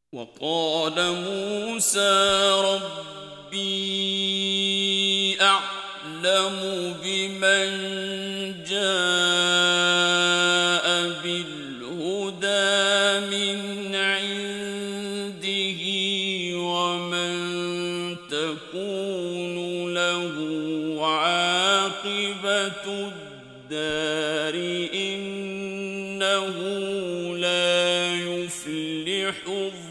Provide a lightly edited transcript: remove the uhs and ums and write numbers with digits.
وقال موسى ربي أعلم بمن جاء بالهدى من عنده ومن تكون له عاقبة الدار إنه لا يفلح الظالمون.